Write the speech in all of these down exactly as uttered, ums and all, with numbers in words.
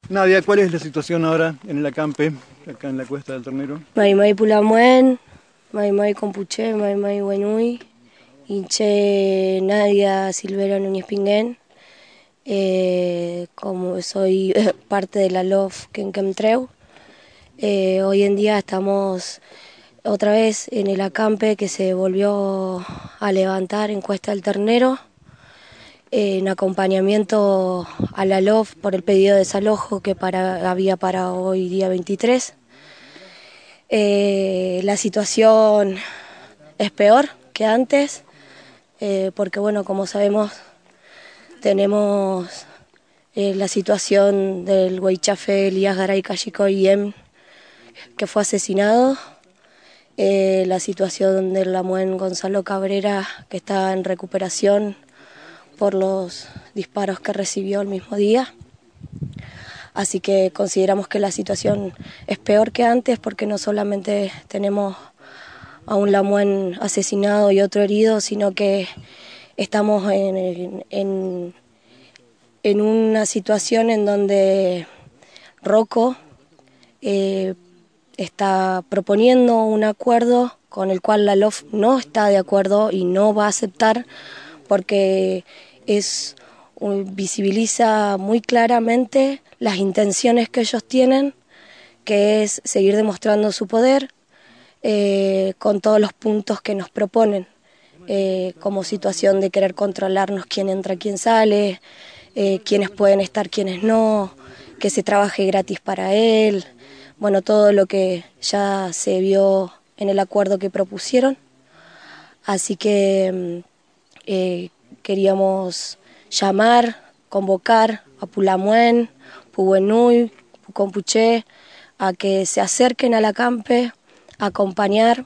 Nadia, ¿cuál es la situación ahora en el acampe, acá en la Cuesta del Ternero? Maimai Pulamuen, Maimai Compuché, Maimai Huenui, Inche Nadia Silvera Núñez Pinguén. Eh, como soy parte de la L O F Quenquemtreu, eh, hoy en día estamos otra vez en el acampe que se volvió a levantar en Cuesta del Ternero, en acompañamiento a la L O F por el pedido de desalojo que para, había para hoy día veintitrés. Eh, la situación es peor que antes, eh, porque bueno, como sabemos, tenemos eh, la situación del Huaychafe Elías Garay Cayem, que fue asesinado, eh, la situación del Lamuen Gonzalo Cabrera, que está en recuperación por los disparos que recibió el mismo día. Así que consideramos que la situación es peor que antes, porque no solamente tenemos a un Lamuen asesinado y otro herido, sino que estamos en, en, en una situación en donde Rocco eh, está proponiendo un acuerdo con el cual la L O F no está de acuerdo y no va a aceptar, porque es visibiliza muy claramente las intenciones que ellos tienen, que es seguir demostrando su poder eh, con todos los puntos que nos proponen, eh, como situación de querer controlarnos quién entra, quién sale, eh, quiénes pueden estar, quiénes no, que se trabaje gratis para él, bueno, todo lo que ya se vio en el acuerdo que propusieron. Así que eh, queríamos llamar, convocar a Pulamuen, Puhuenui, Pucompuché, a que se acerquen al acampe, a acompañar.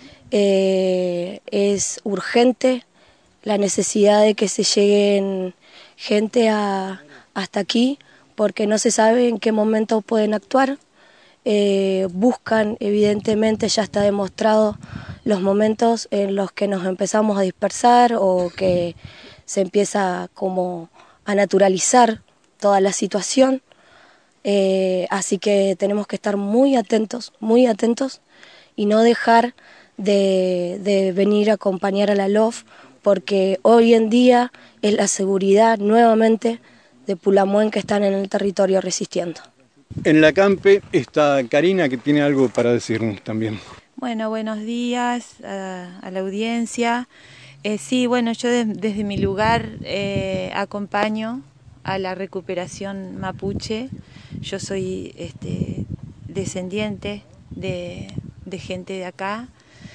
Eh, es urgente la necesidad de que se lleguen gente a, hasta aquí, porque no se sabe en qué momento pueden actuar. Eh, buscan, evidentemente ya está demostrado, los momentos en los que nos empezamos a dispersar o que se empieza como a naturalizar toda la situación, eh, así que tenemos que estar muy atentos, muy atentos y no dejar de, de venir a acompañar a la L O F, porque hoy en día es la seguridad nuevamente de Pulamuen que están en el territorio resistiendo. En el acampe está Karina, que tiene algo para decirnos también. Bueno, buenos días a, a la audiencia. Eh, sí, bueno, yo de, desde mi lugar eh, acompaño a la recuperación mapuche. Yo soy este, descendiente de, de gente de acá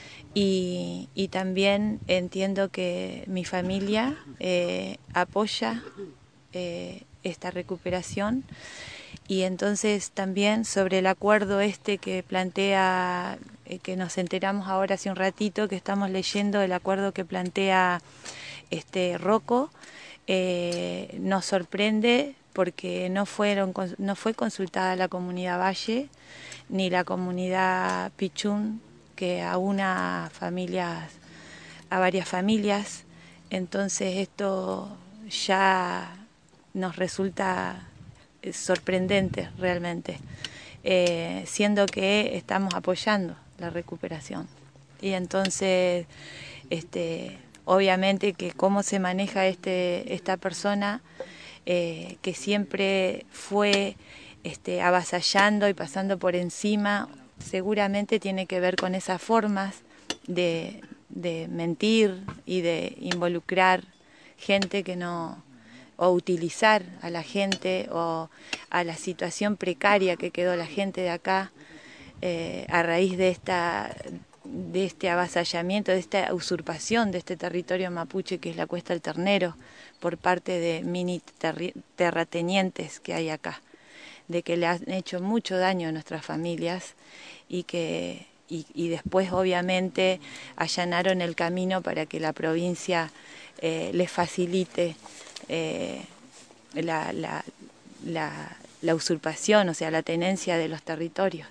y, y también entiendo que mi familia eh, apoya eh, esta recuperación. Y entonces también sobre el acuerdo este que plantea, eh, que nos enteramos ahora hace un ratito, que estamos leyendo el acuerdo que plantea este Rocco, eh, nos sorprende porque no fueron no fue consultada la comunidad Valle ni la comunidad Pichún, que aúna familias, a varias familias. Entonces esto ya nos resulta sorprendente realmente, eh, siendo que estamos apoyando la recuperación. Y entonces, este, obviamente que cómo se maneja este, esta persona, eh, que siempre fue este, avasallando y pasando por encima, seguramente tiene que ver con esas formas de, de mentir y de involucrar gente que no, o utilizar a la gente o a la situación precaria que quedó la gente de acá eh, a raíz de esta de este avasallamiento, de esta usurpación de este territorio mapuche que es la Cuesta del Ternero por parte de mini terratenientes que hay acá, de que le han hecho mucho daño a nuestras familias y que y, y después obviamente allanaron el camino para que la provincia eh, les facilite Eh, la, la, la, la usurpación, o sea, la tenencia de los territorios.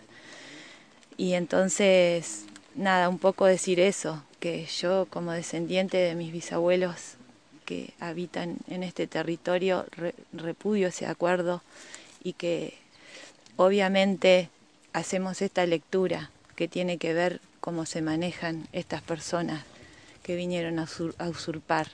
Y entonces, nada, un poco decir eso, que yo como descendiente de mis bisabuelos que habitan en este territorio, re, repudio ese acuerdo y que obviamente hacemos esta lectura que tiene que ver cómo se manejan estas personas que vinieron a, usur a usurpar.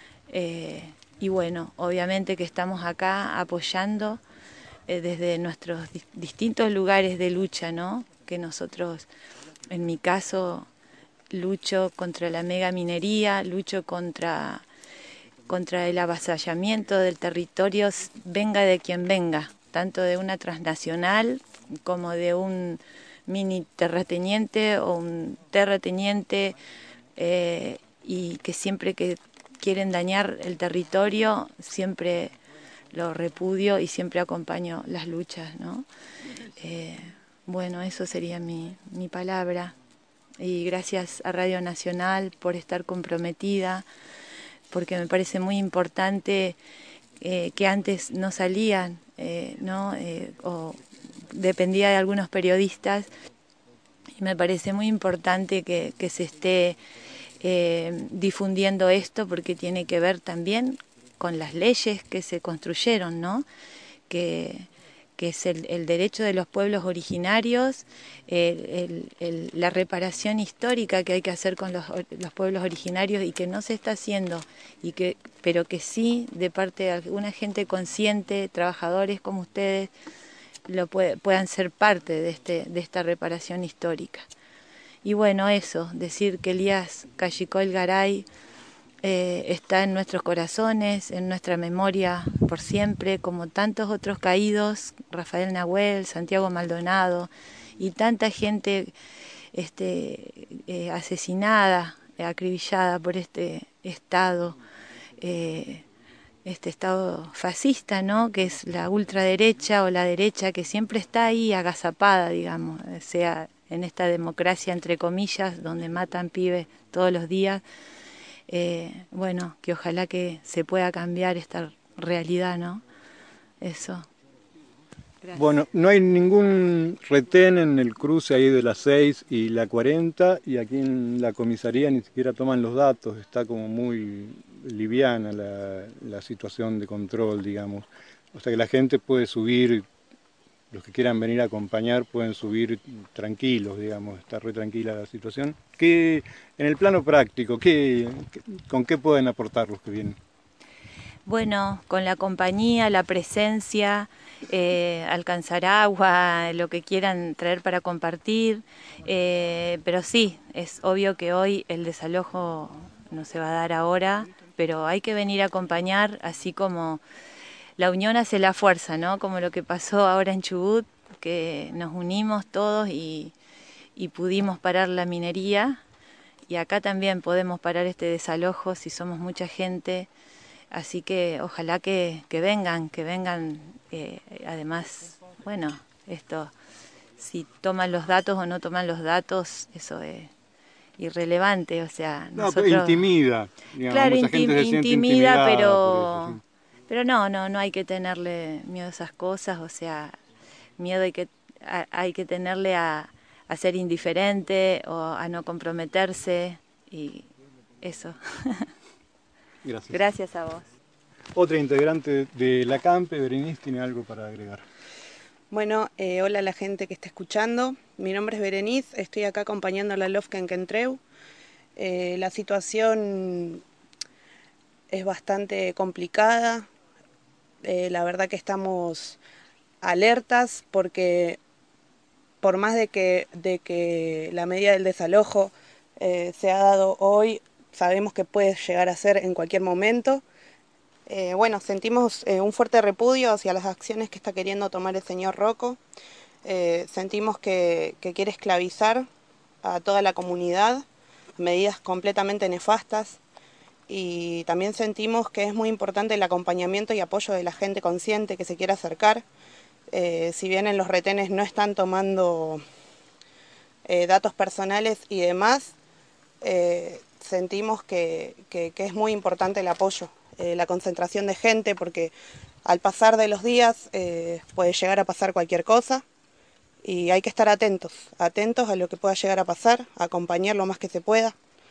Eh, y bueno, obviamente que estamos acá apoyando eh, desde nuestros di distintos lugares de lucha, ¿no? Que nosotros, en mi caso, lucho contra la megaminería, lucho contra, contra el avasallamiento del territorio, venga de quien venga, tanto de una transnacional como de un mini terrateniente o un terrateniente, eh, y que siempre que quieren dañar el territorio, siempre lo repudio y siempre acompaño las luchas, ¿no? Eh, bueno, eso sería mi, mi palabra. Y gracias a Radio Nacional por estar comprometida, porque me parece muy importante eh, que antes no salían, eh, ¿no? Eh, o dependía de algunos periodistas, y me parece muy importante que, que se esté eh, difundiendo esto, porque tiene que ver también con las leyes que se construyeron, ¿no? Que, que es el, el derecho de los pueblos originarios, el, el, el, la reparación histórica que hay que hacer con los, los pueblos originarios y que no se está haciendo, y que, pero que sí, de parte de alguna gente consciente, trabajadores como ustedes, lo puede, puedan ser parte de, este, de esta reparación histórica. Y bueno, eso, decir que Elías Cachicoy Garay eh, está en nuestros corazones, en nuestra memoria por siempre, como tantos otros caídos, Rafael Nahuel, Santiago Maldonado, y tanta gente este, eh, asesinada, acribillada por este Estado, eh, este Estado fascista, ¿no? Que es la ultraderecha o la derecha, que siempre está ahí agazapada, digamos, sea en esta democracia entre comillas, donde matan pibes todos los días. Eh, bueno, que ojalá que se pueda cambiar esta realidad, ¿no? Eso. Gracias. Bueno, no hay ningún retén en el cruce ahí de la seis y la cuarenta, y aquí en la comisaría ni siquiera toman los datos, está como muy liviana la, la situación de control, digamos. O sea que la gente puede subir, los que quieran venir a acompañar pueden subir tranquilos, digamos, está re tranquila la situación. ¿Qué, en el plano práctico, qué, con qué pueden aportar los que vienen? Bueno, con la compañía, la presencia, eh, alcanzar agua, lo que quieran traer para compartir, eh, pero sí, es obvio que hoy el desalojo no se va a dar ahora, pero hay que venir a acompañar, así como la unión hace la fuerza, ¿no? Como lo que pasó ahora en Chubut, que nos unimos todos y, y pudimos parar la minería, y acá también podemos parar este desalojo si somos mucha gente. Así que ojalá que, que vengan, que vengan, eh, además, bueno, esto, si toman los datos o no toman los datos, eso es irrelevante, o sea, no, nosotros... pero intimida, digamos, claro, mucha intim, gente se siente intimida, pero, por eso, sí. pero no, no, no hay que tenerle miedo a esas cosas, o sea, miedo hay que, a, hay que tenerle a, a ser indiferente o a no comprometerse, y eso. Gracias. Gracias a vos. Otra integrante de la CAMPE, Berenice, tiene algo para agregar. Bueno, eh, hola a la gente que está escuchando. Mi nombre es Berenice, estoy acá acompañando a la LOFCA en Kentreu. Eh, la situación es bastante complicada. Eh, la verdad que estamos alertas porque por más de que, de que la medida del desalojo eh, se ha dado hoy, sabemos que puede llegar a ser en cualquier momento. Eh, bueno, sentimos eh, un fuerte repudio hacia las acciones que está queriendo tomar el señor Rocco. Eh, sentimos que, que quiere esclavizar a toda la comunidad, medidas completamente nefastas. Y también sentimos que es muy importante el acompañamiento y apoyo de la gente consciente que se quiera acercar. Eh, si bien en los retenes no están tomando eh, datos personales y demás, eh, sentimos que, que, que es muy importante el apoyo, eh, la concentración de gente, porque al pasar de los días eh, puede llegar a pasar cualquier cosa y hay que estar atentos, atentos a lo que pueda llegar a pasar, acompañar lo más que se pueda.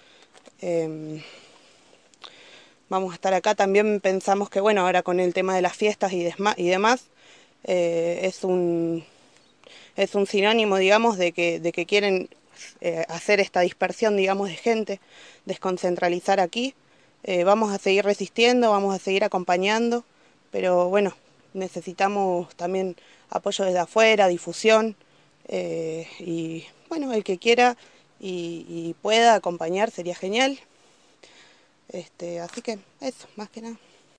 Eh, vamos a estar acá, también pensamos que bueno, ahora con el tema de las fiestas y, y demás, eh, es un, es un sinónimo, digamos, de que, de que quieren eh, hacer esta dispersión, digamos, de gente, desconcentralizar aquí. Eh, vamos a seguir resistiendo, vamos a seguir acompañando, pero bueno, necesitamos también apoyo desde afuera, difusión, eh, y bueno, el que quiera y, y pueda acompañar sería genial. Este, así que eso, más que nada.